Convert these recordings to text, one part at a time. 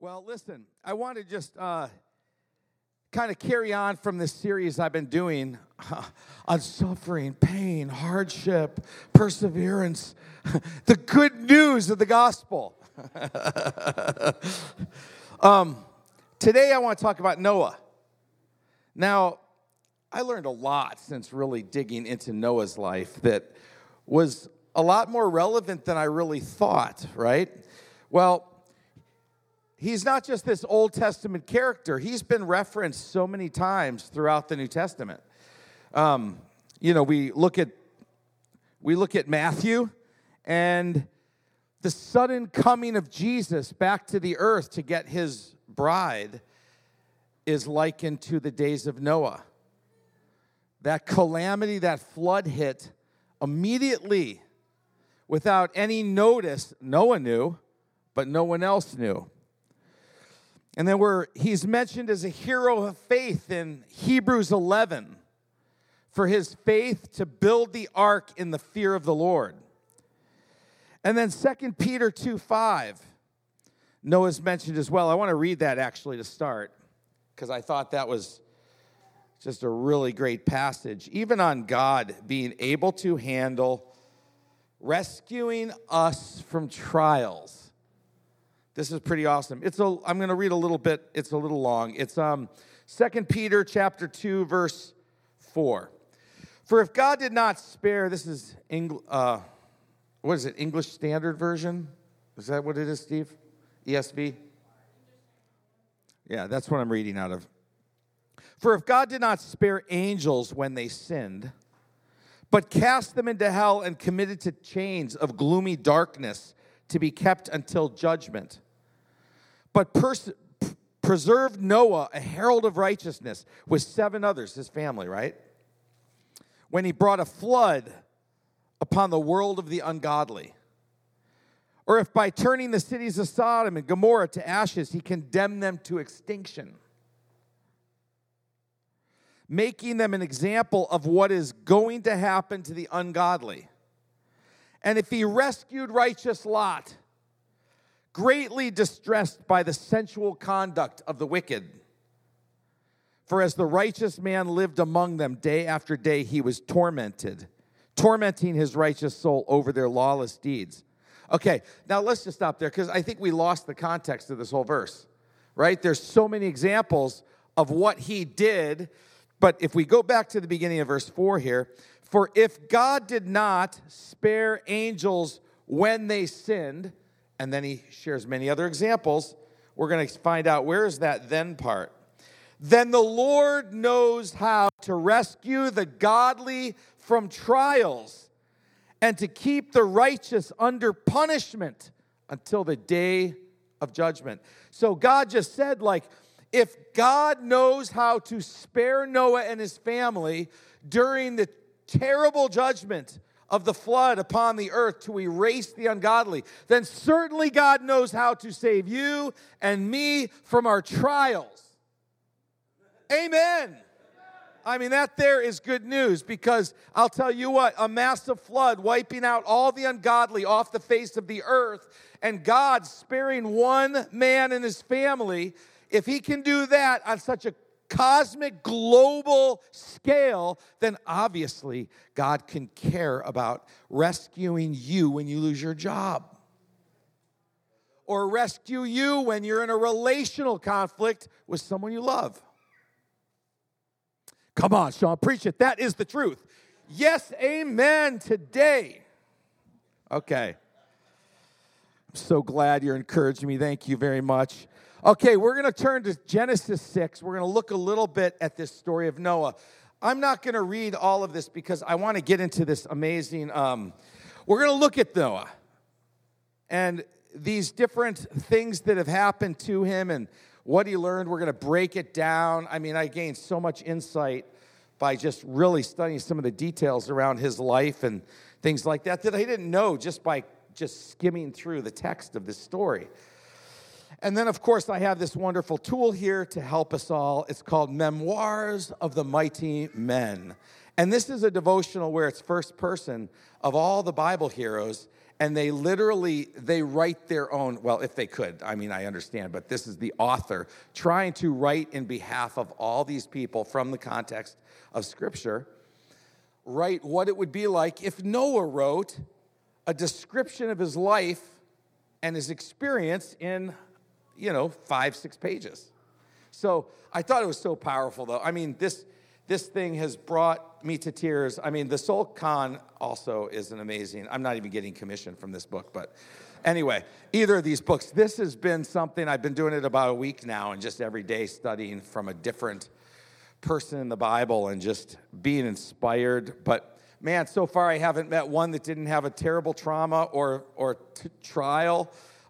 Well, listen, I want to just kind of carry on from this series I've been doing on suffering, pain, hardship, perseverance, the good news of the gospel. Today I want to talk about Noah. Now, I learned a lot since really digging into Noah's life that was a lot more relevant than I really thought, right? Well, he's not just this Old Testament character. He's been referenced so many times throughout the New Testament. We look at Matthew, and the sudden coming of Jesus back to the earth to get his bride is likened to the days of Noah. That calamity, that flood hit immediately without any notice. Noah knew, but no one else knew. And then he's mentioned as a hero of faith in Hebrews 11 for his faith to build the ark in the fear of the Lord. And then 2 Peter 2:5, Noah's mentioned as well. I want to read that actually to start because I thought that was just a really great passage. Even on God being able to handle rescuing us from trials. This is pretty awesome. I'm going to read a little bit. It's a little long. It's 2 Peter chapter 2, verse 4. For if God did not spare, this is, what is it, English Standard Version? Is that what it is, Steve? ESV? Yeah, that's what I'm reading out of. For if God did not spare angels when they sinned, but cast them into hell and committed to chains of gloomy darkness to be kept until judgment, but preserved Noah, a herald of righteousness, with 7 others, his family, right? When he brought a flood upon the world of the ungodly. Or if by turning the cities of Sodom and Gomorrah to ashes, he condemned them to extinction, making them an example of what is going to happen to the ungodly. And if he rescued righteous Lot, greatly distressed by the sensual conduct of the wicked. For as the righteous man lived among them day after day, he was tormenting his righteous soul over their lawless deeds. Okay, now let's just stop there because I think we lost the context of this whole verse, right? There's so many examples of what he did, but if we go back to the beginning of verse 4 here, for if God did not spare angels when they sinned, and then he shares many other examples, we're going to find out where is that then part. Then the Lord knows how to rescue the godly from trials and to keep the righteous under punishment until the day of judgment. So God just said, if God knows how to spare Noah and his family during the terrible judgment of the flood upon the earth to erase the ungodly, then certainly God knows how to save you and me from our trials. Amen. I mean, that there is good news because I'll tell you what, a massive flood wiping out all the ungodly off the face of the earth and God sparing one man and his family, if he can do that on such a cosmic, global scale, then obviously God can care about rescuing you when you lose your job. Or rescue you when you're in a relational conflict with someone you love. Come on, Sean, preach it. That is the truth. Yes, amen today. Okay. I'm so glad you're encouraging me. Thank you very much. Okay, we're going to turn to Genesis 6. We're going to look a little bit at this story of Noah. I'm not going to read all of this because I want to get into this amazing, we're going to look at Noah and these different things that have happened to him and what he learned. We're going to break it down. I mean, I gained so much insight by just really studying some of the details around his life and things like that I didn't know just by just skimming through the text of this story. And then, of course, I have this wonderful tool here to help us all. It's called Memoirs of the Mighty Men. And this is a devotional where it's first person of all the Bible heroes. And they write their own, well, if they could, I mean, I understand, but this is the author trying to write in behalf of all these people from the context of Scripture, write what it would be like if Noah wrote a description of his life and his experience in, 5-6 pages. So I thought it was so powerful, though. I mean, this thing has brought me to tears. I mean, the Soul Con also is an amazing, I'm not even getting commission from this book, but anyway, either of these books, this has been something, I've been doing it about a week now, and just every day studying from a different person in the Bible and just being inspired. But man, so far I haven't met one that didn't have a terrible trauma or trial.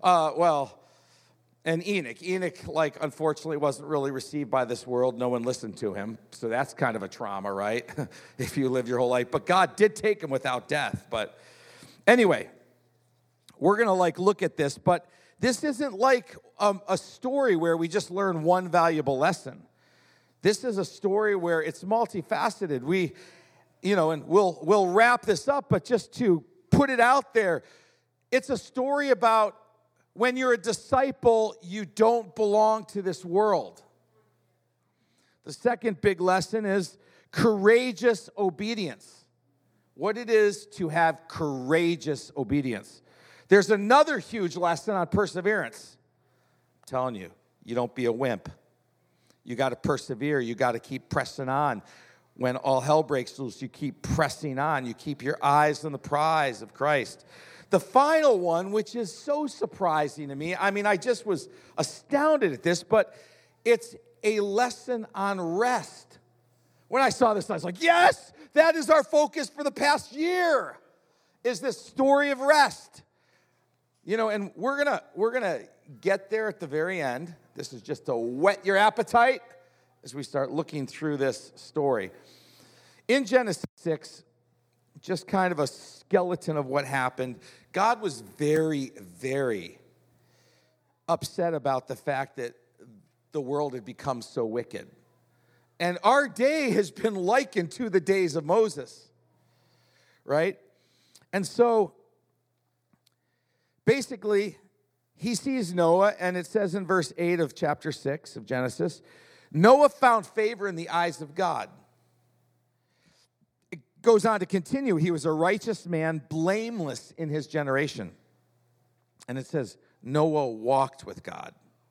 And Enoch, unfortunately wasn't really received by this world. No one listened to him. So that's kind of a trauma, right? If you live your whole life. But God did take him without death. But anyway, we're going to look at this. But this isn't like a story where we just learn one valuable lesson. This is a story where it's multifaceted. And we'll wrap this up, but just to put it out there, it's a story about when you're a disciple, you don't belong to this world. The second big lesson is courageous obedience. What it is to have courageous obedience. There's another huge lesson on perseverance. I'm telling you, you don't be a wimp. You got to persevere. You got to keep pressing on. When all hell breaks loose, you keep pressing on. You keep your eyes on the prize of Christ. The final one, which is so surprising to me, I mean, I just was astounded at this, but it's a lesson on rest. When I saw this, I was like, yes, that is our focus for the past year, is this story of rest. And we're gonna get there at the very end. This is just to whet your appetite as we start looking through this story. In Genesis 6, just kind of a skeleton of what happened. God was very, very upset about the fact that the world had become so wicked. And our day has been likened to the days of Moses, right? And so, basically, he sees Noah, and it says in verse 8 of chapter 6 of Genesis, Noah found favor in the eyes of God. It goes on to continue. He was a righteous man, blameless in his generation. And it says, Noah walked with God.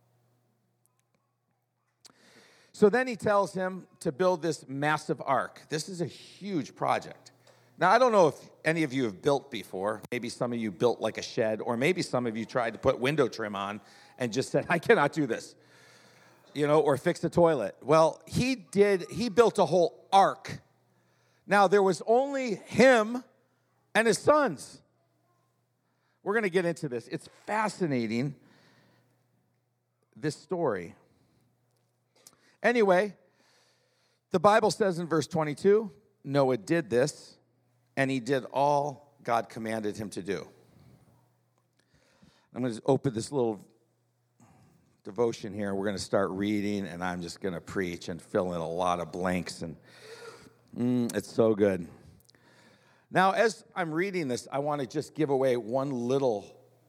So then he tells him to build this massive ark. This is a huge project. Now, I don't know if any of you have built before. Maybe some of you built like a shed, or maybe some of you tried to put window trim on and just said, I cannot do this, or fix a toilet. Well, he built a whole ark. Now, there was only him and his sons. We're going to get into this. It's fascinating, this story. Anyway, the Bible says in verse 22, Noah did this, and he did all God commanded him to do. I'm going to open this little devotion here. We're going to start reading, and I'm just going to preach and fill in a lot of blanks, and it's so good. Now, as I'm reading this, I want to just give away one little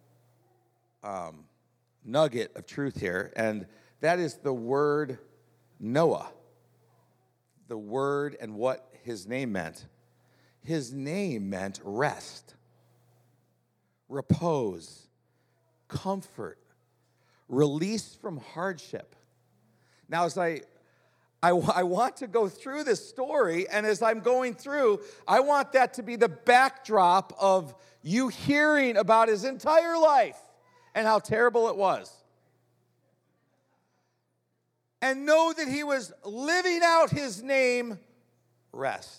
nugget of truth here, and that is the word Noah. The word and what his name meant. His name meant rest, repose, comfort, release from hardship. Now, as I want to go through this story, and as I'm going through, I want that to be the backdrop of you hearing about his entire life and how terrible it was. And know that he was living out his name, rest.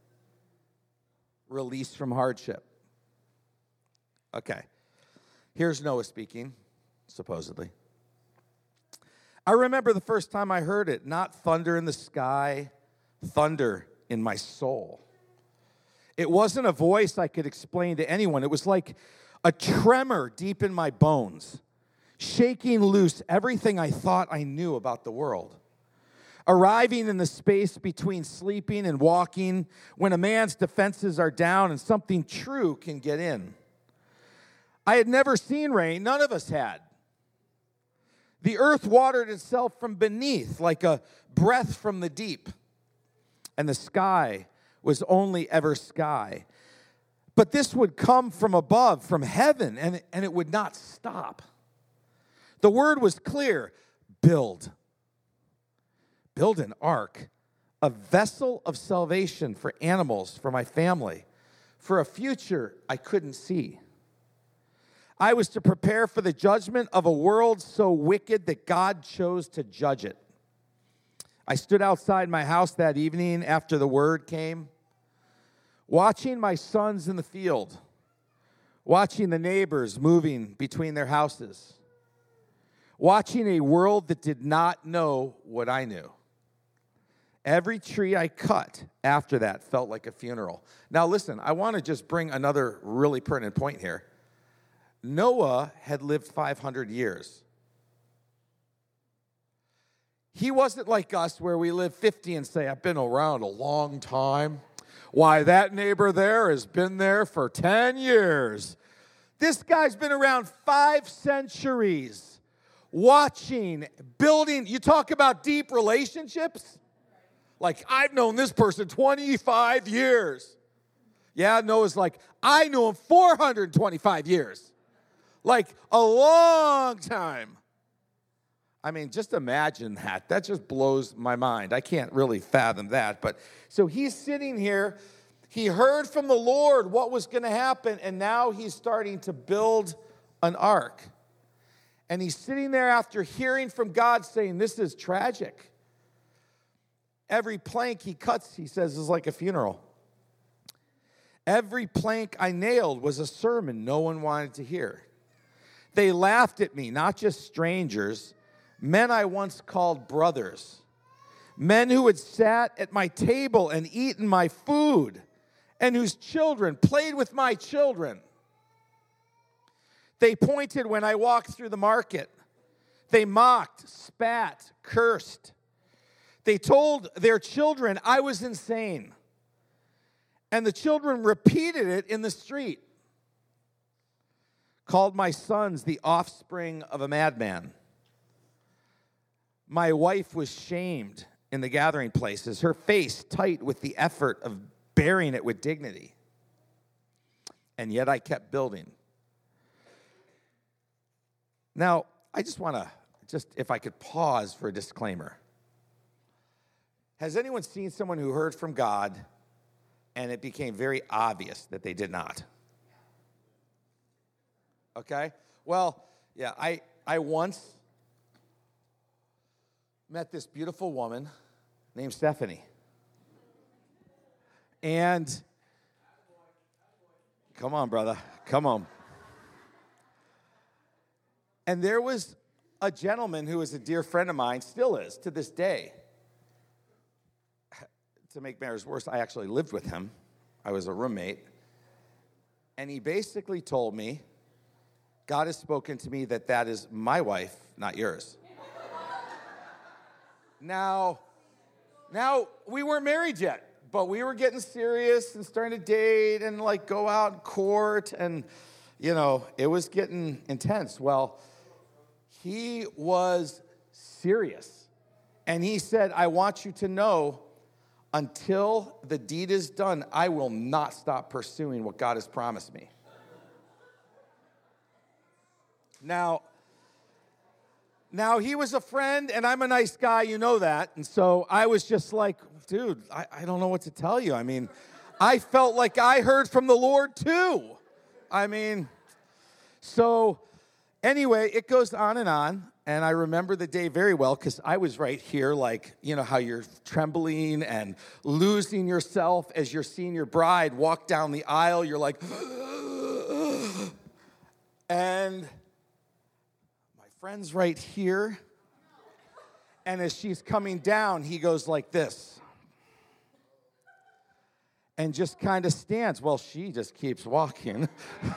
Release from hardship. Okay. Here's Noah speaking, supposedly. I remember the first time I heard it, not thunder in the sky, thunder in my soul. It wasn't a voice I could explain to anyone. It was like a tremor deep in my bones, shaking loose everything I thought I knew about the world. Arriving in the space between sleeping and walking, when a man's defenses are down and something true can get in. I had never seen rain. None of us had. The earth watered itself from beneath like a breath from the deep. And the sky was only ever sky. But this would come from above, from heaven, and it would not stop. The word was clear: build. Build an ark, a vessel of salvation for animals, for my family, for a future I couldn't see. I was to prepare for the judgment of a world so wicked that God chose to judge it. I stood outside my house that evening after the word came, watching my sons in the field, watching the neighbors moving between their houses, watching a world that did not know what I knew. Every tree I cut after that felt like a funeral. Now listen, I want to just bring another really pertinent point here. Noah had lived 500 years. He wasn't like us where we live 50 and say, I've been around a long time. Why, that neighbor there has been there for 10 years. This guy's been around 5 centuries, watching, building. You talk about deep relationships? Like, I've known this person 25 years. Yeah, Noah's like, I knew him 425 years. Like, a long time. I mean, just imagine that. That just blows my mind. I can't really fathom that. But so he's sitting here. He heard from the Lord what was going to happen, and now he's starting to build an ark. And he's sitting there after hearing from God saying, this is tragic. Every plank he cuts, he says, is like a funeral. Every plank I nailed was a sermon no one wanted to hear. They laughed at me, not just strangers, men I once called brothers, men who had sat at my table and eaten my food, and whose children played with my children. They pointed when I walked through the market. They mocked, spat, cursed. They told their children I was insane, and the children repeated it in the street. Called my sons the offspring of a madman. My wife was shamed in the gathering places, her face tight with the effort of bearing it with dignity. And yet I kept building. Now, I just want to, if I could pause for a disclaimer. Has anyone seen someone who heard from God and it became very obvious that they did not? Okay? Well, yeah, I once met this beautiful woman named Stephanie. And, come on, brother, come on. And there was a gentleman who was a dear friend of mine, still is, to this day. To make matters worse, I actually lived with him. I was a roommate. And he basically told me, God has spoken to me that is my wife, not yours. Now, we weren't married yet, but we were getting serious and starting to date and like go out in court, and it was getting intense. Well, he was serious, and he said, I want you to know, until the deed is done, I will not stop pursuing what God has promised me. Now he was a friend, and I'm a nice guy, you know that. And so I was just like, dude, I don't know what to tell you. I mean, I felt like I heard from the Lord too. I mean, so anyway, it goes on. And I remember the day very well because I was right here, like, how you're trembling and losing yourself as you're seeing your bride walk down the aisle. You're like, and my friend's right here. And as she's coming down, he goes like this. And just kind of stands. Well, she just keeps walking.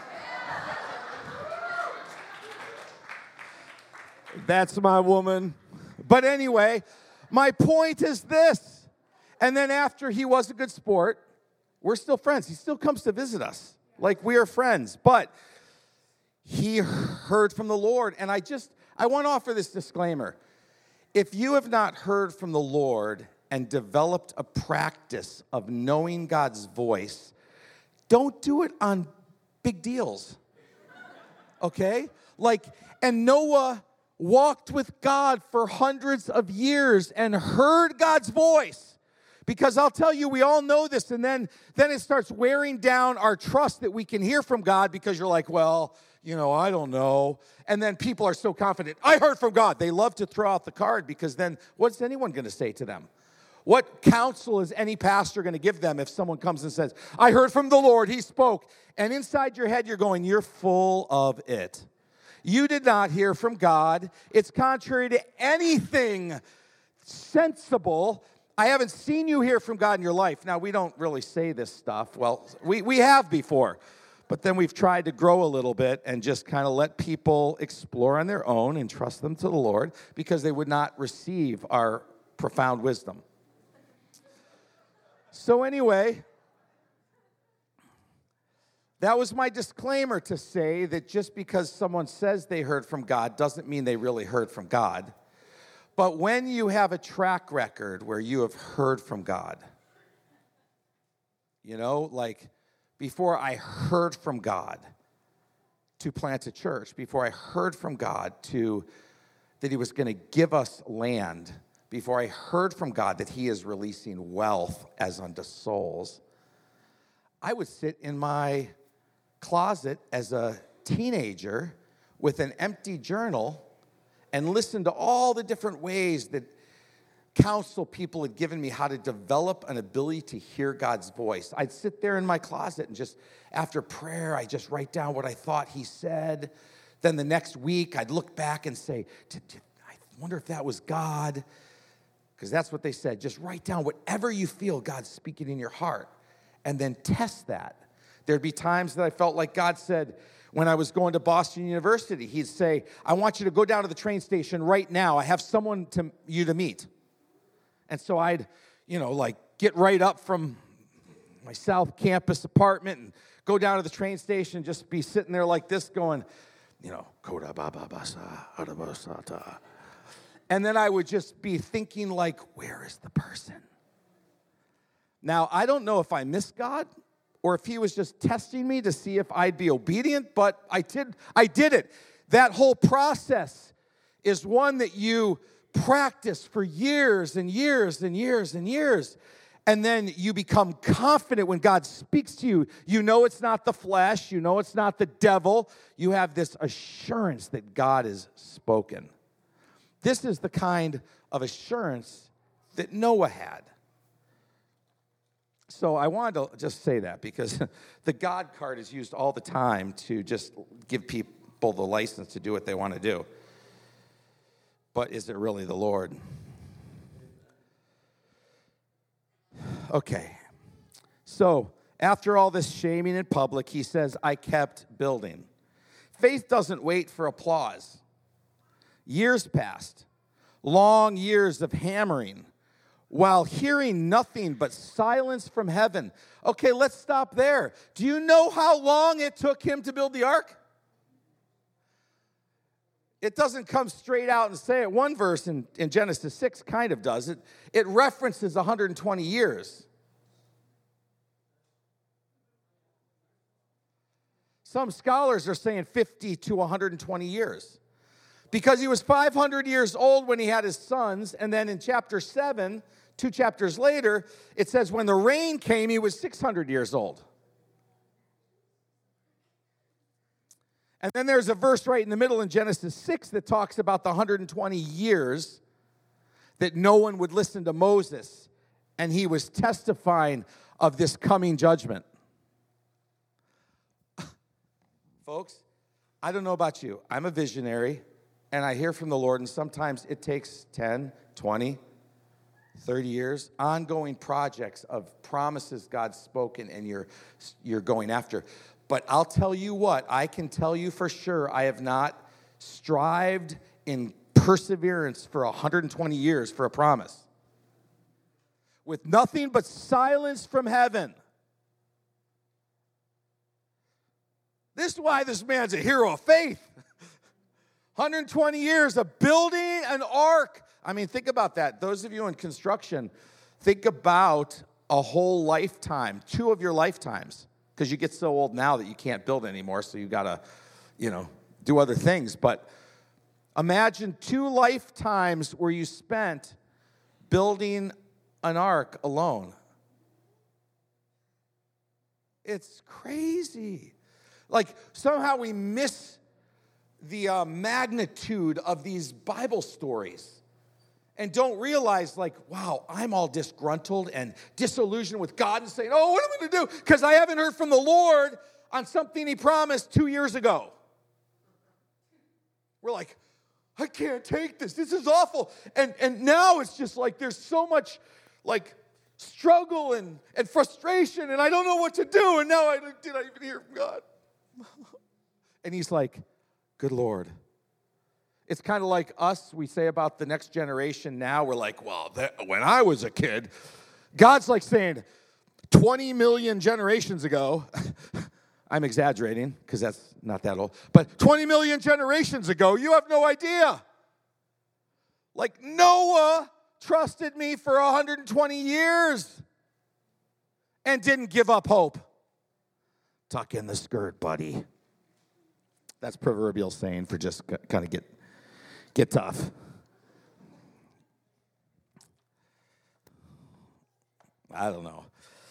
That's my woman. But anyway, my point is this. And then after he was a good sport, we're still friends. He still comes to visit us. Like, we are friends. But he heard from the Lord. And I want to offer this disclaimer. If you have not heard from the Lord and developed a practice of knowing God's voice, don't do it on big deals, okay? And Noah walked with God for hundreds of years and heard God's voice. Because I'll tell you, we all know this, and then it starts wearing down our trust that we can hear from God because you're like, well, I don't know. And then people are so confident, I heard from God. They love to throw out the card because then what's anyone going to say to them? What counsel is any pastor going to give them if someone comes and says, I heard from the Lord, he spoke. And inside your head, you're going, you're full of it. You did not hear from God. It's contrary to anything sensible. I haven't seen you hear from God in your life. Now, we don't really say this stuff. Well, we have before. But then we've tried to grow a little bit and just kind of let people explore on their own and trust them to the Lord because they would not receive our profound wisdom. So anyway, that was my disclaimer to say that just because someone says they heard from God doesn't mean they really heard from God. But when you have a track record where you have heard from God, before I heard from God to plant a church, before I heard from God that he was going to give us land, before I heard from God that he is releasing wealth as unto souls, I would sit in my closet as a teenager with an empty journal and listen to all the different ways that counsel people had given me how to develop an ability to hear God's voice. I'd sit there in my closet and just after prayer, I just write down what I thought he said. Then the next week, I'd look back and say, I wonder if that was God. Because that's what they said. Just write down whatever you feel God's speaking in your heart and then test that. There'd be times that I felt like God said, when I was going to Boston University, he'd say, I want you to go down to the train station right now. I have someone you to meet. And so I'd, get right up from my South Campus apartment and go down to the train station, just be sitting there like this going, Koda Baba Basa, Adabasata. And then I would just be thinking where is the person? Now, I don't know if I missed God or if he was just testing me to see if I'd be obedient, but I did it. That whole process is one that you practice for years and years and years and years. And then you become confident when God speaks to you. You know it's not the flesh. You know it's not the devil. You have this assurance that God has spoken. This is the kind of assurance that Noah had. So I wanted to just say that because the God card is used all the time to just give people the license to do what they want to do. But is it really the Lord? Okay. So after all this shaming in public, he says, I kept building. Faith doesn't wait for applause. Years passed, long years of hammering, while hearing nothing but silence from heaven. Okay, let's stop there. Do you know how long it took him to build the ark? It doesn't come straight out and say it. One verse in Genesis 6 kind of does it. It references 120 years. Some scholars are saying 50 to 120 years. Because he was 500 years old when he had his sons, and then in chapter 7, 2 chapters later, it says when the rain came, he was 600 years old. And then there's a verse right in the middle in Genesis 6 that talks about the 120 years that no one would listen to Moses, and he was testifying of this coming judgment. Folks, I don't know about you. I'm a visionary, and I hear from the Lord, and sometimes it takes 10, 20, 30 years, ongoing projects of promises God's spoken and you're going after. But I'll tell you what, I can tell you for sure, I have not strived in perseverance for 120 years for a promise. With nothing but silence from heaven. This is why this man's a hero of faith. 120 years of building an ark. I mean, think about that. Those of you in construction, think about a whole lifetime, 2 of your lifetimes, because you get so old now that you can't build anymore, so you got to, do other things. But imagine 2 lifetimes where you spent building an ark alone. It's crazy. Like, somehow we miss the magnitude of these Bible stories and don't realize, like, wow, I'm all disgruntled and disillusioned with God and saying, oh, what am I going to do? Because I haven't heard from the Lord on something he promised 2 years ago. We're like, I can't take this. This is awful. And now it's just like there's so much, like, struggle and frustration, and I don't know what to do, and now did I even hear from God? And he's like, good Lord. It's kind of like us, we say about the next generation now, we're like, well, when I was a kid, God's like saying, 20 million generations ago, I'm exaggerating because that's not that old, but 20 million generations ago, you have no idea. Like Noah trusted me for 120 years and didn't give up hope. Tuck in the skirt, buddy. That's proverbial saying for just kind of get tough. I don't know.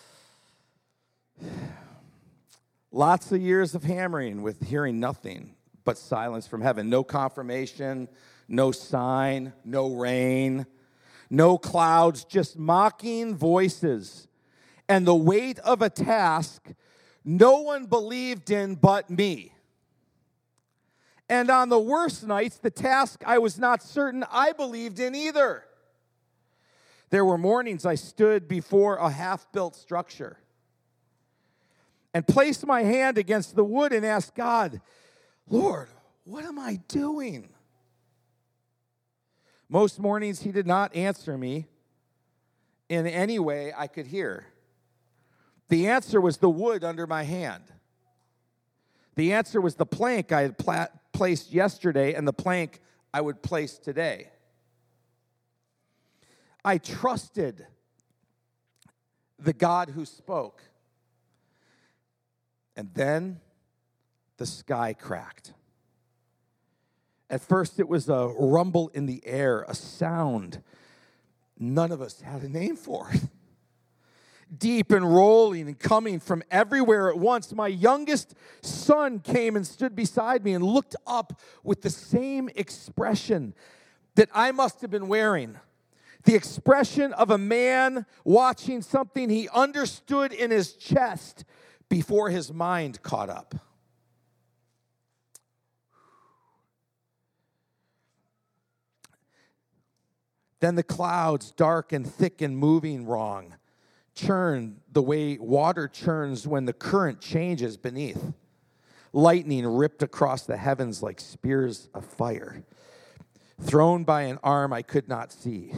Lots of years of hammering with hearing nothing but silence from heaven. No confirmation, no sign, no rain, no clouds, just mocking voices. And the weight of a task no one believed in but me. And on the worst nights, the task I was not certain I believed in either. There were mornings I stood before a half-built structure and placed my hand against the wood and asked God, Lord, what am I doing? Most mornings he did not answer me in any way I could hear. The answer was the wood under my hand. The answer was the plank I had placed yesterday and the plank I would place today. I trusted the God who spoke. And then the sky cracked. At first it was a rumble in the air, a sound none of us had a name for. Deep and rolling and coming from everywhere at once. My youngest son came and stood beside me and looked up with the same expression that I must have been wearing. The expression of a man watching something he understood in his chest before his mind caught up. Then the clouds, dark and thick and moving wrong, churned the way water churns when the current changes beneath. Lightning ripped across the heavens like spears of fire, thrown by an arm I could not see.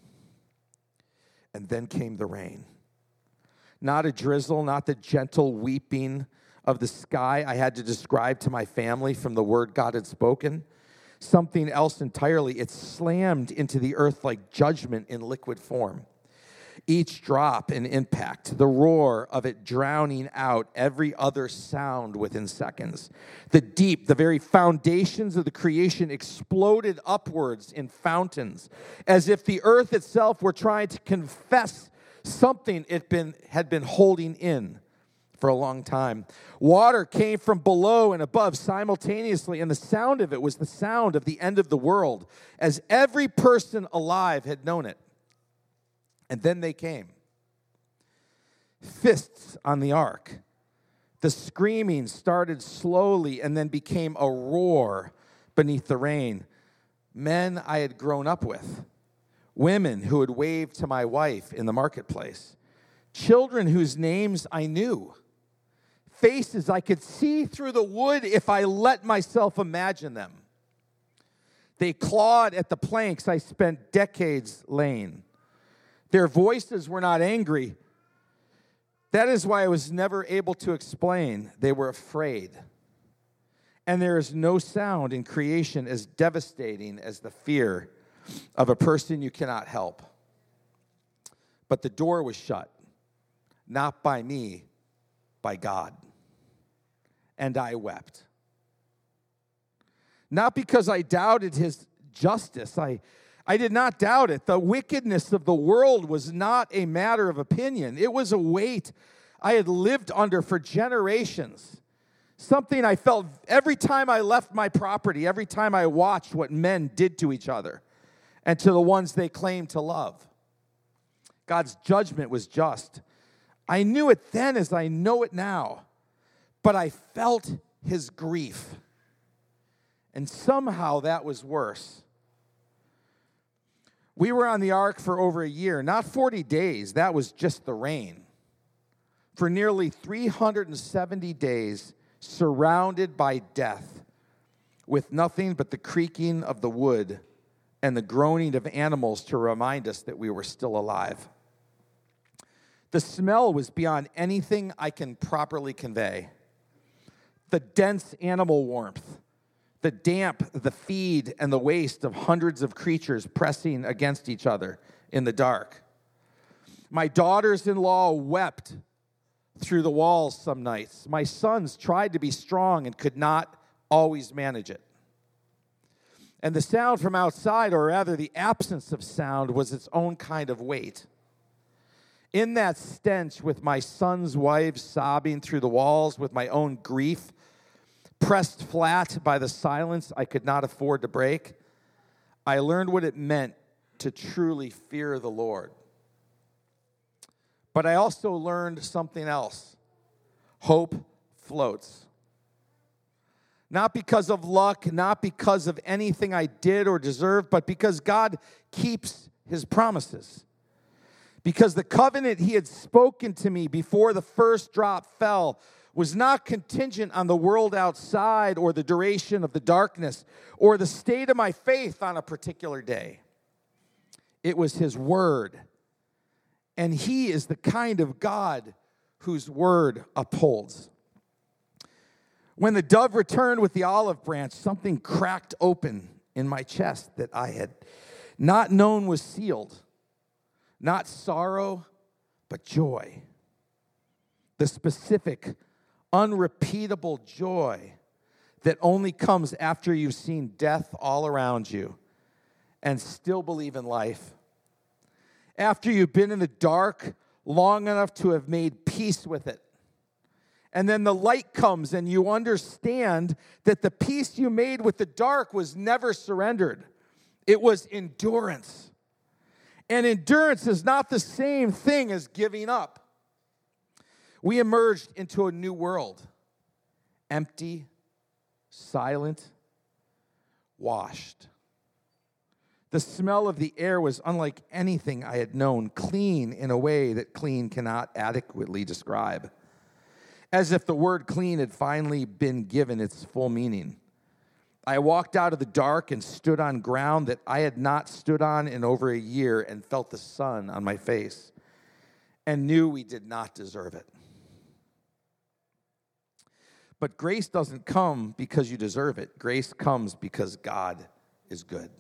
And then came the rain. Not a drizzle, not the gentle weeping of the sky I had to describe to my family from the word God had spoken. Something else entirely. It slammed into the earth like judgment in liquid form. Each drop an impact, the roar of it drowning out every other sound within seconds. The deep, the very foundations of the creation exploded upwards in fountains, as if the earth itself were trying to confess something it had been holding in for a long time. Water came from below and above simultaneously, and the sound of it was the sound of the end of the world, as every person alive had known it. And then they came. Fists on the ark. The screaming started slowly and then became a roar beneath the rain. Men I had grown up with. Women who had waved to my wife in the marketplace. Children whose names I knew. Faces I could see through the wood if I let myself imagine them. They clawed at the planks I spent decades laying. Their voices were not angry. That is why I was never able to explain. They were afraid. And there is no sound in creation as devastating as the fear of a person you cannot help. But the door was shut, not by me, by God. And I wept. Not because I doubted his justice. I did not doubt it. The wickedness of the world was not a matter of opinion. It was a weight I had lived under for generations. Something I felt every time I left my property, every time I watched what men did to each other and to the ones they claimed to love. God's judgment was just. I knew it then as I know it now, but I felt his grief. And somehow that was worse. We were on the ark for over a year, not 40 days. That was just the rain. For nearly 370 days, surrounded by death, with nothing but the creaking of the wood and the groaning of animals to remind us that we were still alive. The smell was beyond anything I can properly convey. The dense animal warmth, the damp, the feed, and the waste of hundreds of creatures pressing against each other in the dark. My daughters-in-law wept through the walls some nights. My sons tried to be strong and could not always manage it. And the sound from outside, or rather the absence of sound, was its own kind of weight. In that stench, with my sons' wives sobbing through the walls, with my own grief pressed flat by the silence I could not afford to break, I learned what it meant to truly fear the Lord. But I also learned something else. Hope floats. Not because of luck, not because of anything I did or deserved, but because God keeps his promises. Because the covenant he had spoken to me before the first drop fell was not contingent on the world outside or the duration of the darkness or the state of my faith on a particular day. It was his word. And he is the kind of God whose word upholds. When the dove returned with the olive branch, something cracked open in my chest that I had not known was sealed. Not sorrow, but joy. The specific, unrepeatable joy that only comes after you've seen death all around you and still believe in life. After you've been in the dark long enough to have made peace with it. And then the light comes and you understand that the peace you made with the dark was never surrendered. It was endurance. And endurance is not the same thing as giving up. We emerged into a new world. Empty, silent, washed. The smell of the air was unlike anything I had known, clean in a way that clean cannot adequately describe. As if the word clean had finally been given its full meaning. I walked out of the dark and stood on ground that I had not stood on in over a year and felt the sun on my face and knew we did not deserve it. But grace doesn't come because you deserve it. Grace comes because God is good.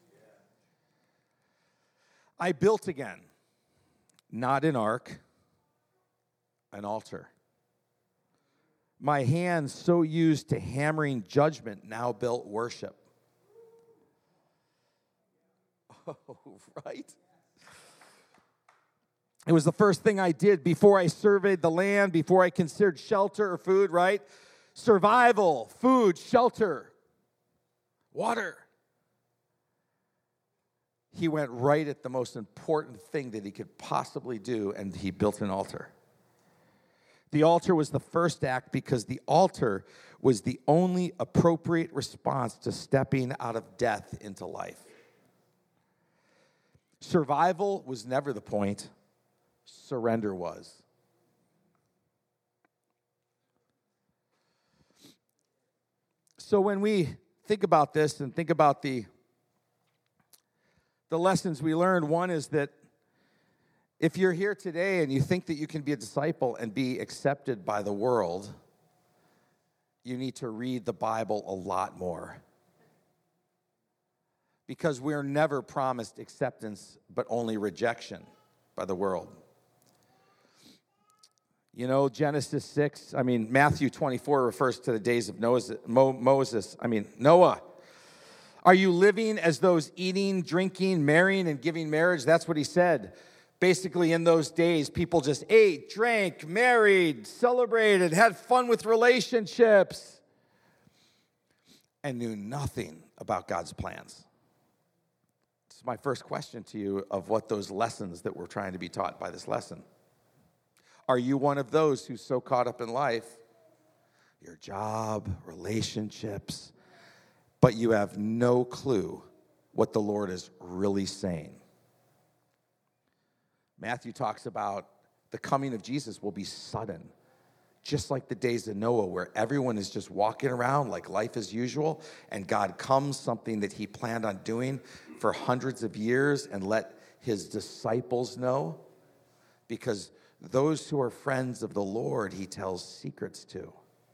I built again, not an ark, an altar. My hands, so used to hammering judgment, now built worship. Oh, right? It was the first thing I did before I surveyed the land, before I considered shelter or food, right? Survival, food, shelter, water. He went right at the most important thing that he could possibly do, and he built an altar. The altar was the first act because the altar was the only appropriate response to stepping out of death into life. Survival was never the point. Surrender was. So when we think about this and think about the lessons we learned, one is that if you're here today and you think that you can be a disciple and be accepted by the world, you need to read the Bible a lot more. Because we're never promised acceptance, but only rejection by the world. You know, Matthew 24 refers to the days of Noah. Are you living as those eating, drinking, marrying, and giving marriage? That's what he said. Basically, in those days, people just ate, drank, married, celebrated, had fun with relationships, and knew nothing about God's plans. This is my first question to you of what those lessons that we're trying to be taught by this lesson. Are you one of those who's so caught up in life, your job, relationships, but you have no clue what the Lord is really saying? Matthew talks about the coming of Jesus will be sudden, just like the days of Noah, where everyone is just walking around like life as usual, and God comes, something that he planned on doing for hundreds of years, and let his disciples know, because those who are friends of the Lord, he tells secrets to.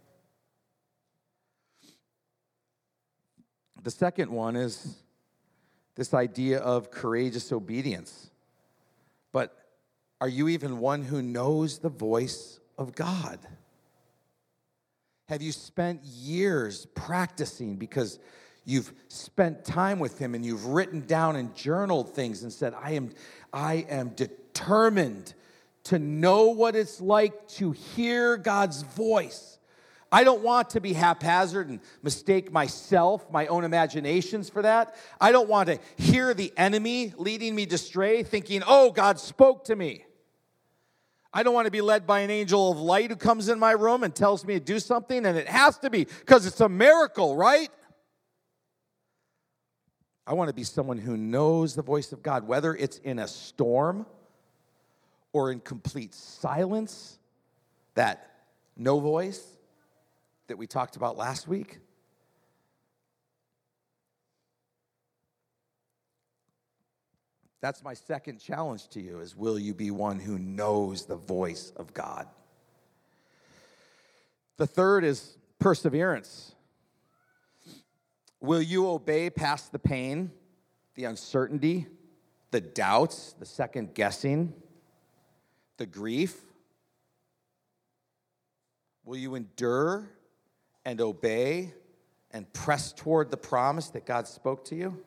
The second one is this idea of courageous obedience. But are you even one who knows the voice of God? Have you spent years practicing because you've spent time with him and you've written down and journaled things and said, I am determined to know what it's like to hear God's voice. I don't want to be haphazard and mistake myself, my own imaginations for that. I don't want to hear the enemy leading me astray, thinking, oh, God spoke to me. I don't want to be led by an angel of light who comes in my room and tells me to do something, and it has to be because it's a miracle, right? I want to be someone who knows the voice of God, whether it's in a storm or in complete silence, that no voice that we talked about last week. That's my second challenge to you, is will you be one who knows the voice of God? The third is perseverance. Will you obey past the pain, the uncertainty, the doubts, the second guessing, the grief? Will you endure and obey and press toward the promise that God spoke to you?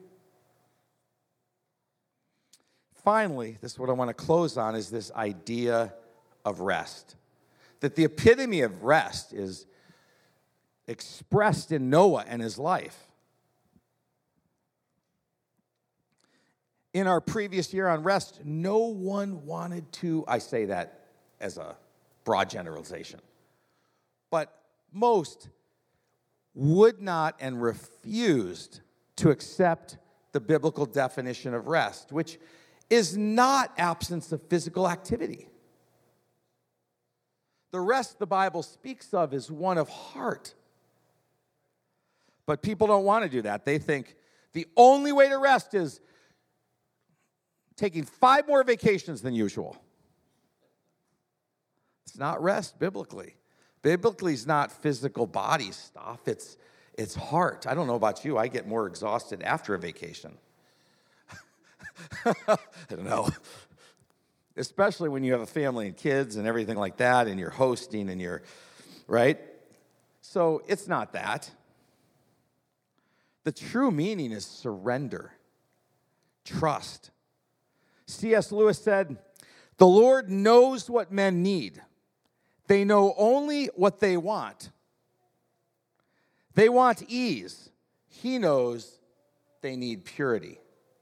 Finally, this is what I want to close on, is this idea of rest. That the epitome of rest is expressed in Noah and his life. In our previous year on rest, no one wanted to, I say that as a broad generalization, but most would not and refused to accept the biblical definition of rest, which is not absence of physical activity. The rest the Bible speaks of is one of heart. But people don't want to do that. They think the only way to rest is taking 5 more vacations than usual. It's not rest biblically. Biblically is not physical body stuff. It's heart. I don't know about you. I get more exhausted after a vacation. I don't know. Especially when you have a family and kids and everything like that, and you're hosting and you're, right? So it's not that. The true meaning is surrender, trust. C.S. Lewis said, "The Lord knows what men need. They know only what they want. They want ease. He knows they need purity."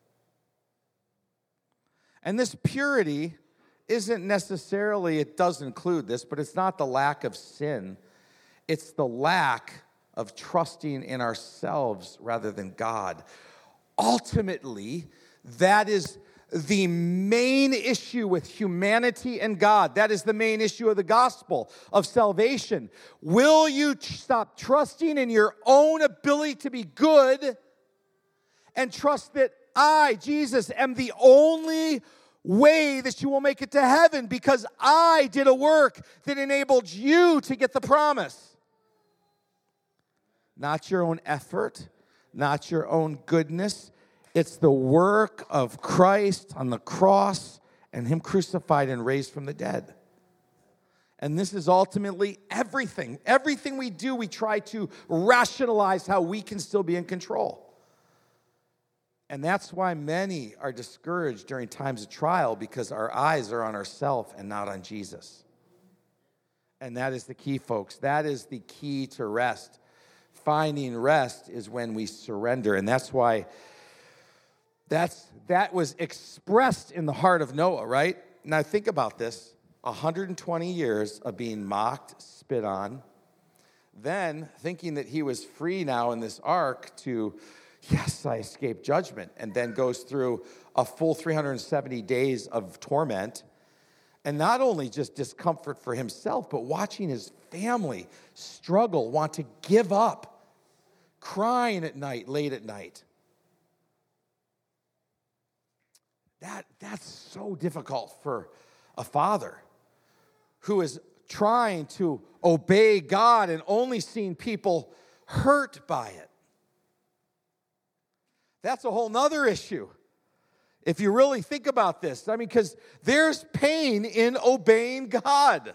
And this purity isn't necessarily, it does include this, but it's not the lack of sin. It's the lack of trusting in ourselves rather than God. Ultimately, that is the main issue with humanity and God. That is the main issue of the gospel of salvation. Will you stop trusting in your own ability to be good and trust that I, Jesus, am the only way that you will make it to heaven because I did a work that enabled you to get the promise? Not your own effort, not your own goodness. It's the work of Christ on the cross and him crucified and raised from the dead. And this is ultimately everything. Everything we do, we try to rationalize how we can still be in control. And that's why many are discouraged during times of trial, because our eyes are on ourselves and not on Jesus. And that is the key, folks. That is the key to rest. Finding rest is when we surrender. And that's why that was expressed in the heart of Noah, right? Now think about this. 120 years of being mocked, spit on, then thinking that he was free now in this ark to, yes, I escaped judgment, and then goes through a full 370 days of torment, and not only just discomfort for himself, but watching his family struggle, want to give up, crying at night, late at night. That's so difficult for a father who is trying to obey God and only seeing people hurt by it. That's a whole nother issue, if you really think about this. I mean, because there's pain in obeying God.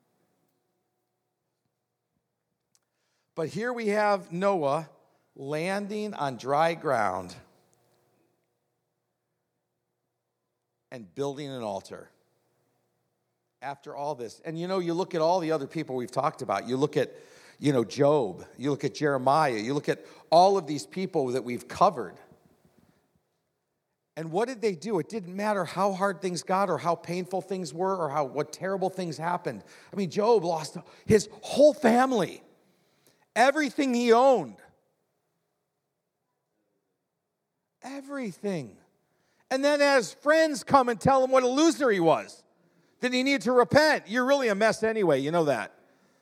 But here we have Noah landing on dry ground and building an altar. After all this, and you look at all the other people we've talked about. You look at, Job. You look at Jeremiah. You look at all of these people that we've covered. And what did they do? It didn't matter how hard things got or how painful things were or what terrible things happened. I mean, Job lost his whole family, everything he owned. Everything. And then as friends come and tell him what a loser he was, that he needed to repent. You're really a mess anyway, you know that.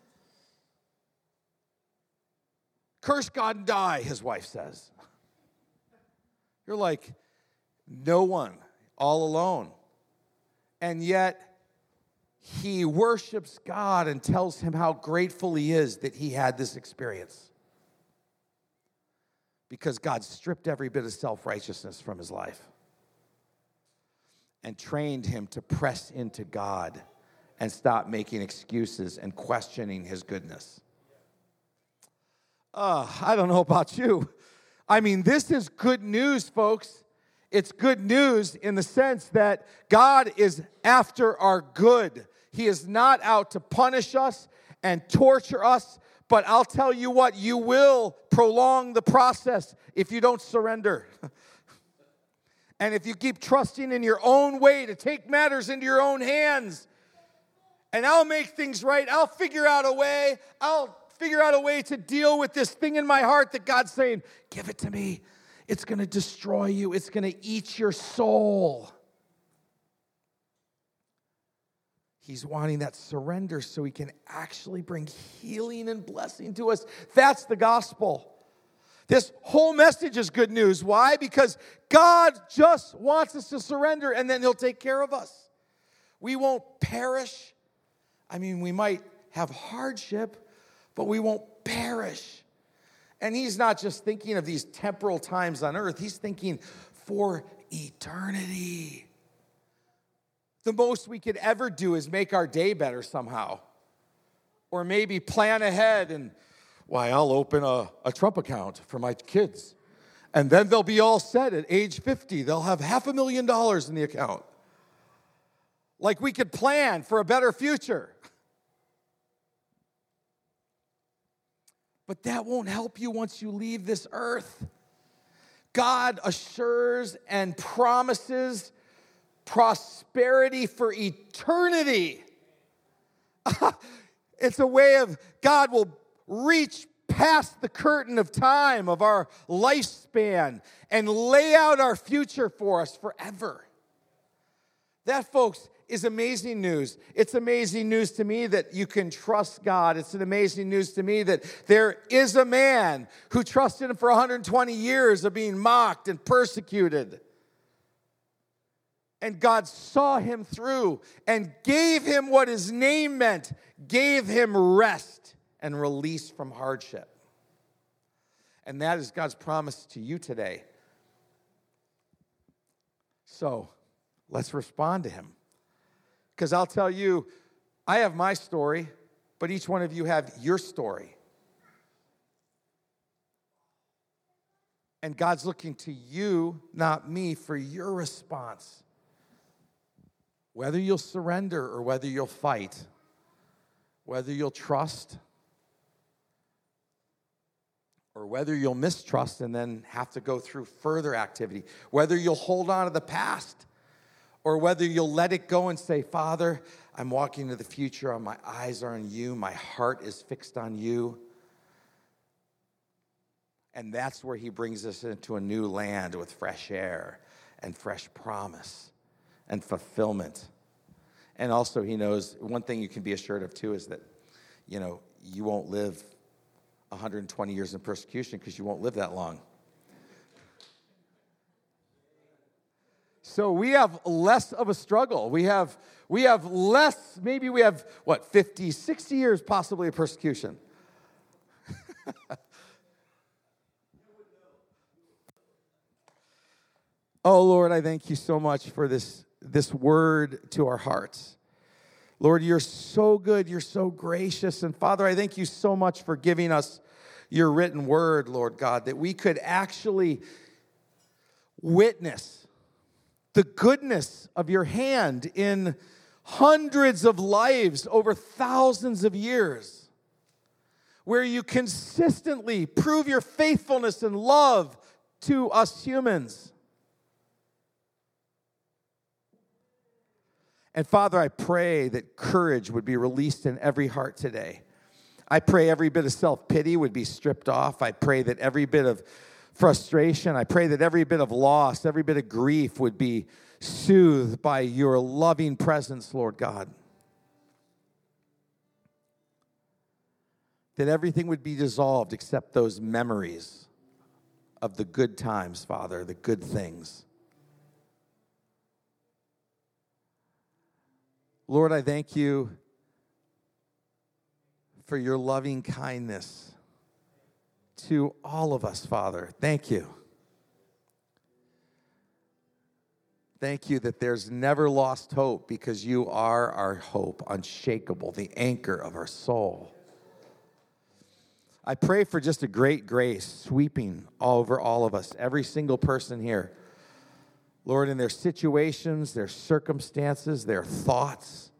Curse God and die, his wife says. You're like, no one, all alone. And yet, he worships God and tells him how grateful he is that he had this experience. Because God stripped every bit of self-righteousness from his life and trained him to press into God and stop making excuses and questioning his goodness. I don't know about you. I mean, this is good news, folks. It's good news in the sense that God is after our good. He is not out to punish us and torture us, but I'll tell you what, you will prolong the process if you don't surrender. And if you keep trusting in your own way to take matters into your own hands, and I'll make things right, I'll figure out a way to deal with this thing in my heart that God's saying, give it to me. It's going to destroy you. It's going to eat your soul. He's wanting that surrender so he can actually bring healing and blessing to us. That's the gospel. This whole message is good news. Why? Because God just wants us to surrender, and then he'll take care of us. We won't perish. I mean, we might have hardship, but we won't perish. And he's not just thinking of these temporal times on earth. He's thinking for eternity. The most we could ever do is make our day better somehow. Or maybe plan ahead and, I'll open a Trump account for my kids. And then they'll be all set at age 50. They'll have $500,000 in the account. Like we could plan for a better future. But that won't help you once you leave this earth. God assures and promises prosperity for eternity. It's a way of God will reach past the curtain of time of our lifespan and lay out our future for us forever. That, folks, is amazing news. It's amazing news to me that you can trust God. It's an amazing news to me that there is a man who trusted him for 120 years of being mocked and persecuted. And God saw him through and gave him what his name meant, gave him rest and release from hardship. And that is God's promise to you today. So let's respond to him. Because I'll tell you, I have my story, but each one of you have your story. And God's looking to you, not me, for your response. Whether you'll surrender or whether you'll fight, whether you'll trust or whether you'll mistrust and then have to go through further activity, whether you'll hold on to the past or whether you'll let it go and say, Father, I'm walking into the future, my eyes are on you, my heart is fixed on you. And that's where he brings us into a new land with fresh air and fresh promise and fulfillment. And also he knows one thing you can be assured of too is that, you won't live 120 years in persecution because you won't live that long. So we have less of a struggle. We have less, maybe we have, 50, 60 years possibly of persecution. Oh, Lord, I thank you so much for this word to our hearts. Lord, you're so good. You're so gracious. And Father, I thank you so much for giving us your written word, Lord God, that we could actually witness the goodness of your hand in hundreds of lives over thousands of years, where you consistently prove your faithfulness and love to us humans. And Father, I pray that courage would be released in every heart today. I pray every bit of self-pity would be stripped off. I pray that every bit of frustration, I pray that every bit of loss, every bit of grief would be soothed by your loving presence, Lord God. That everything would be dissolved except those memories of the good times, Father, the good things. Lord, I thank you for your loving kindness to all of us, Father. Thank you. Thank you that there's never lost hope because you are our hope, unshakable, the anchor of our soul. I pray for just a great grace sweeping all over all of us, every single person here. Lord, in their situations, their circumstances, their thoughts.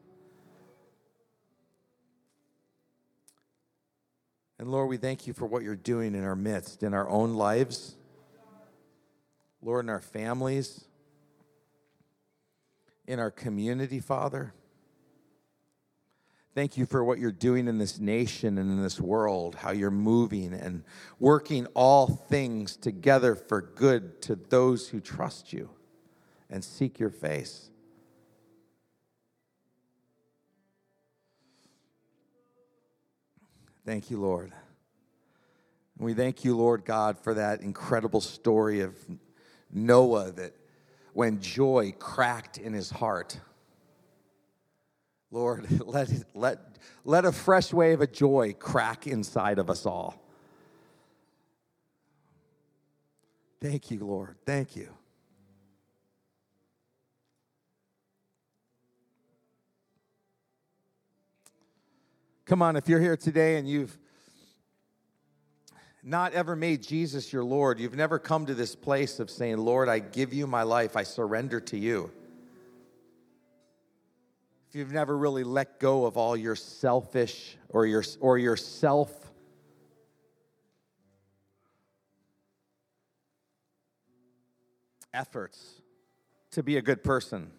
And Lord, we thank you for what you're doing in our midst, in our own lives. Lord, in our families, in our community, Father. Thank you for what you're doing in this nation and in this world, how you're moving and working all things together for good to those who trust you and seek your face. Thank you, Lord. And we thank you, Lord God, for that incredible story of Noah, that when joy cracked in his heart, Lord, let a fresh wave of joy crack inside of us all. Thank you, Lord. Thank you. Come on, if you're here today and you've not ever made Jesus your Lord, you've never come to this place of saying, Lord, I give you my life, I surrender to you. If you've never really let go of all your selfish or your self efforts to be a good person,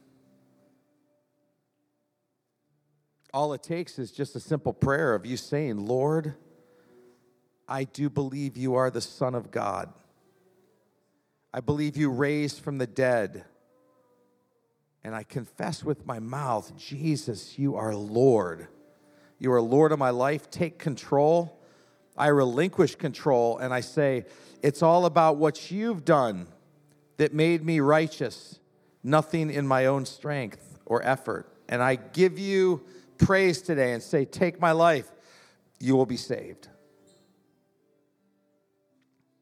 all it takes is just a simple prayer of you saying, Lord, I do believe you are the Son of God. I believe you raised from the dead. And I confess with my mouth, Jesus, you are Lord. You are Lord of my life. Take control. I relinquish control, and I say, it's all about what you've done that made me righteous, nothing in my own strength or effort. And I give you praise today and say, take my life. You will be saved.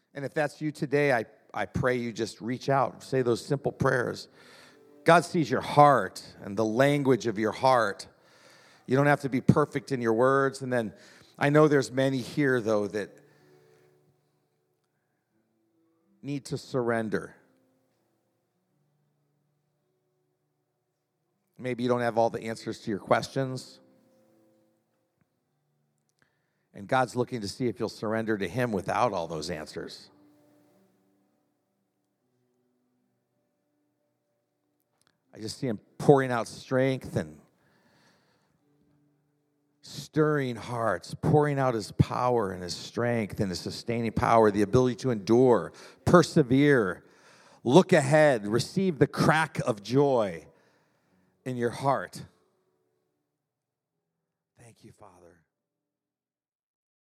And if that's you today, I pray you just reach out, say those simple prayers. God sees your heart and the language of your heart. You don't have to be perfect in your words. And then I know there's many here, though, that need to surrender. Maybe you don't have all the answers to your questions. And God's looking to see if you'll surrender to Him without all those answers. I just see Him pouring out strength and stirring hearts, pouring out His power and His strength and His sustaining power, the ability to endure, persevere, look ahead, receive the crack of joy in your heart.